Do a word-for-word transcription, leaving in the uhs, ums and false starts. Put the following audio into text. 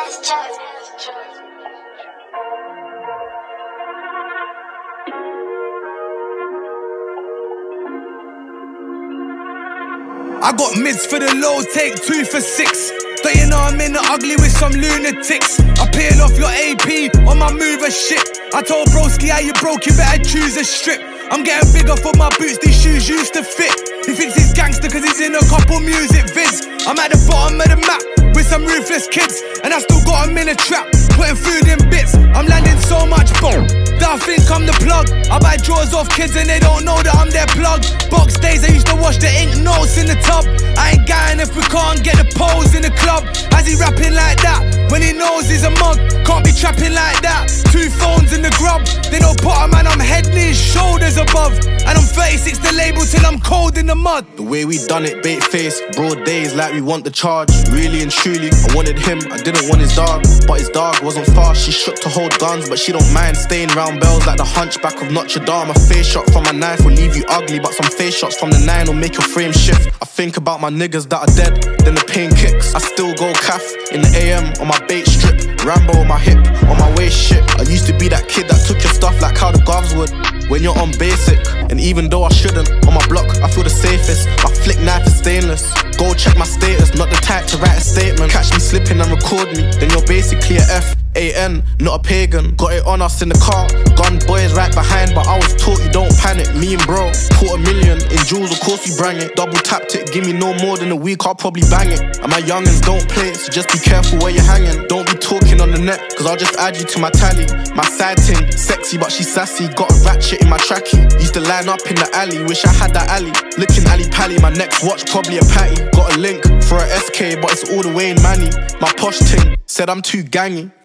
I got mids for the lows, take two for six. Don't you know I'm in the ugly with some lunatics? I peel off your A P on my mover shit. I told broski how you broke, you better choose a strip. I'm getting bigger for my boots, these shoes used to fit. He thinks he's gangster cause he's in a couple music vids. I'm at the bottom of the map with some ruthless kids, and I still got them in a trap, putting food in bits. I'm landing so much bomb that I think I'm the plug. I buy drawers off kids and they don't know that I'm their plug. Box days I used to wash the ink notes in the tub. I ain't going if we can't get the pose in the club. As he rapping like that when he knows he's a mug? Can't be trapping like that. Two phones in the grub. They don't put a man, I'm head, knees, shoulders above. And I'm thirty-six the label till I'm cold in the mud. The way we done it, bait face, broad days like we want the charge. Really and truly, I wanted him, I didn't want his dog. But his dog wasn't fast, she shook to hold guns. But she don't mind staying round bells like the hunchback of Notre Dame. A face shot from a knife will leave you ugly, but some face shots from the nine will make your frame shift. I think about my niggas that are dead, then the pain kicks. I still go calf in the A M on my bait strip. Rambo on my hip, on my waist shit. I used to be that kid that took your stuff like how the govs would. When you're on basic, and even though I shouldn't, on my block I feel the safest. My flick knife is stainless. Go check my status, not the type to write a statement. Catch me slipping and record me, then you're basically a F A N, not a pagan. Got it on us in the car, gun boys right behind, but I was taught you don't panic. Me and bro, caught a million in jewels, of course we brang it. Double tapped it, give me no more than a week, I'll probably bang it. And my youngins don't play it, so just be careful where you're hanging. Don't be talking on the net, cause I'll just add you to my tally. My side ting, sexy but she's sassy. Got a ratchet in my trackie. Used to line up in the alley, wish I had that alley. Looking alley pally, my next watch probably a patty. Got a link for a S K, but it's all the way in Manny. My posh ting said I'm too gangy.